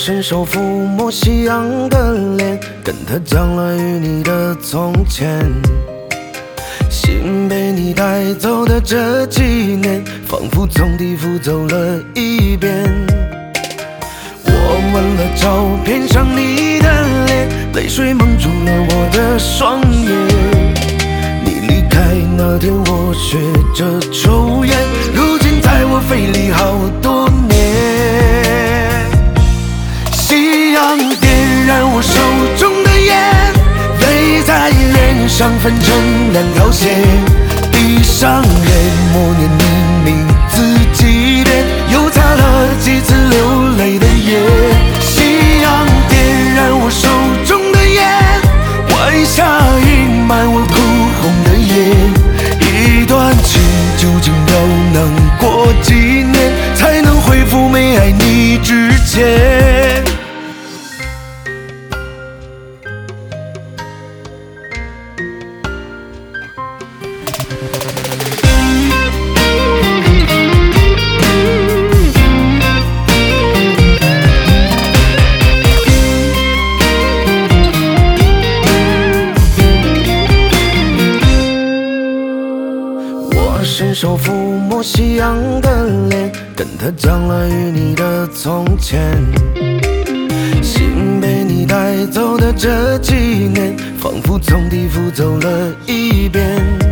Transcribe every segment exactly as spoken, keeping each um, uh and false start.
伸手抚摸夕阳的脸，跟他讲了与你的从前。心被你带走的这几年，仿佛从地府走了一遍。我吻了照片上你的脸，泪水蒙住了我的双眼。你离开那天，我学着抽烟，如今在我肺里好多年。夕阳点燃我手中的烟，泪在脸上分成两条线，闭上眼默念你名字几遍，又擦了几次流泪的眼。夕阳点燃我手中的烟，晚霞映满我哭红的眼。一段情究竟要能过几年，才能恢复没爱你之前？伸手抚摸夕阳的脸，跟他讲了与你的从前。心被你带走的这几年，仿佛从地府走了一遍。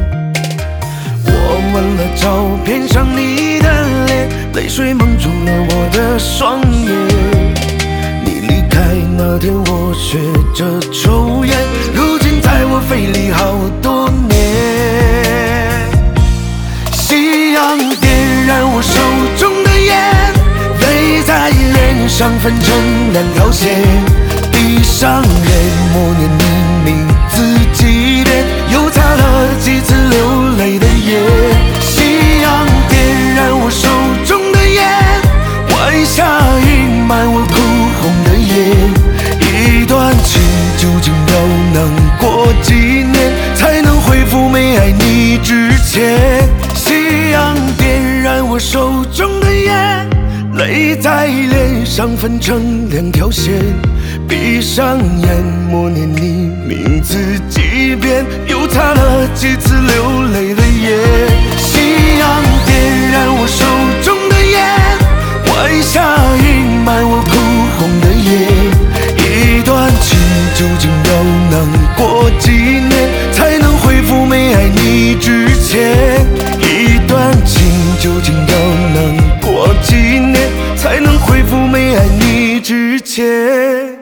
我吻了照片上你的脸，泪水蒙住了我的双眼。你离开那天，我学着抽烟，如今在我肺里好多年。夕阳点燃我手中的烟，泪在脸上分成两条线，闭上眼默念你名字几遍，又擦了几次流泪的眼。夕阳点燃我手中的烟，晚霞映满我哭红的眼。一段情究竟要能过几年，才能恢复没爱你之前？夕阳点燃我手中的烟，泪在脸上分成两条线，闭上眼默念你名字几遍，又擦了几次流泪的眼。夕阳点燃我手中的烟，晚霞映满我哭红的眼。一段情究竟要能过几年，才能恢复没爱你之前？一段情究竟要能过几年，才能恢复没爱你之前？